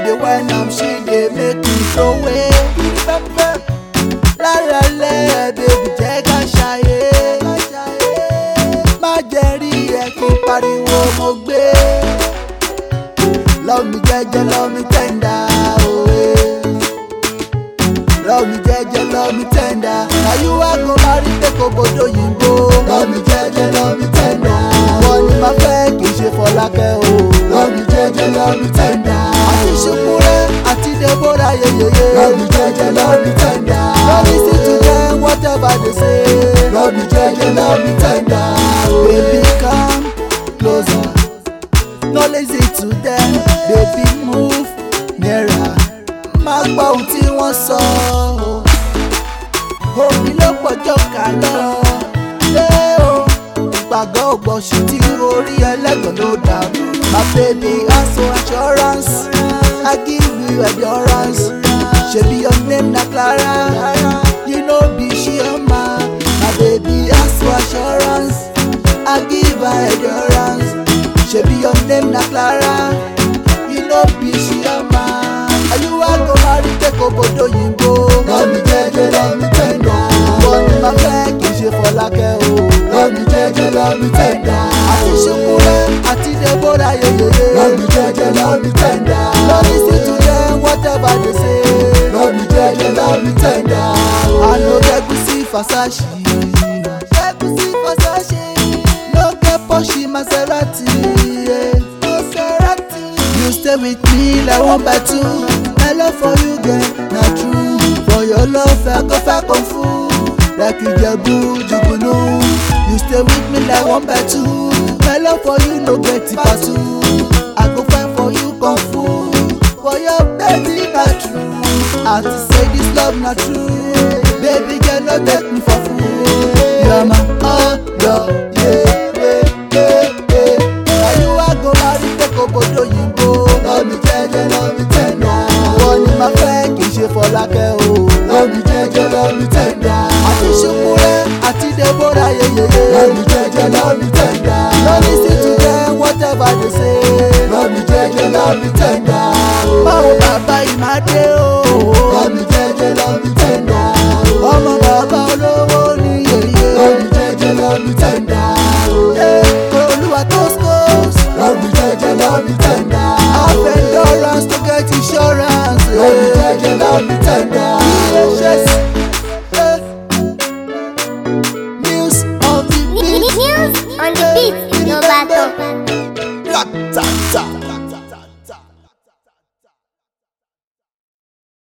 dey whine am, she dey make me throw away. Láralẹ̀ baby jẹ́ ká ṣayé. Má jẹ́ rí ẹ kí n pariwo mo gbé. Love me jẹ́jẹ́, love me tender, oh yeah. Love me jẹ́jẹ́, love me tender. Na you I go marry take obodo yìnbó. Love me jẹ́jẹ́, love me tender. Wọ́n ní máa fẹ́ kì í ṣe Fọlákẹ́ o. Love me jẹ́jẹ́, love me tender. Àti Ṣùkúrẹ́ àti Deborah yeyeye. Love me jẹ́jẹ́, love me tender. No listen to them whatever they say. Love me jẹ́jẹ́, love me tender. Baby come closer. No listen to them. Baby move nearer. Má gbọ́ ohun tí wọ́n sọ. Omi ló pọ̀jọ́ kà lọ. Ìpàgọ́ ògbọ̀nsù tí orí ẹlẹ́gàn ló dàrú. My baby ask for assurance. I give you endurance. Shebi your name na Clara. You know be Chioma. My baby ask for assurance. I give her endurance. Shebi your name na Clara. You know be Chioma. Are you a go marry take obodo yìnbó? Love me jẹ́jẹ́, love me tender. Wọ́n ní máa fẹ́ kì í ṣe Fọlákẹ́ o. Love me jẹ́jẹ́, love me tender. Àti Ṣùkúrẹ́ àti Deborah yeyeye. Love me jẹ́jẹ́, love me tender. No listen to them whatever they say. Love me jẹ́jẹ́, love me tender. I no get Gucci Versace. Gucci Versace. No get Porsche Maserati. Maserati. You stay with me like 1 by 2. My love for you girl na true. For your love I go far kung fu. Like Ijebu Jugunu. You stay with me like 1 by 2. My love for you no get tipa 2. I go fight for you kung fu. For your baby na true. I to say this love na true. Baby girl no take me for fool. You're my love, yeah. Now you I go marry take obodo yìnbó. Love me jẹ́jẹ́, love me tender. Wọ́n ní máa fẹ́ kì í ṣe Fọlákẹ́ o. Love me jẹ́jẹ́, love me tender. Àti Ṣùkúrẹ́ àti Deborah yeyeye. Love me jẹ́jẹ́, love me tender. No listen to them whatever they say. Love me jẹ́jẹ́, love me tender. Báwo bàbá Ìmàdé o. Love me jẹ́jẹ́, love me tender. Ọmọ bàbá olówó ní yeye. Love me jẹ́jẹ́, love me tender. Olúwa tó skos. Love me jẹ́jẹ́, love me tender. Have endurance to get insurance. Love me jẹ́jẹ́, love me tender. News on the beat. News on the beat. No battle. Ta ta ta.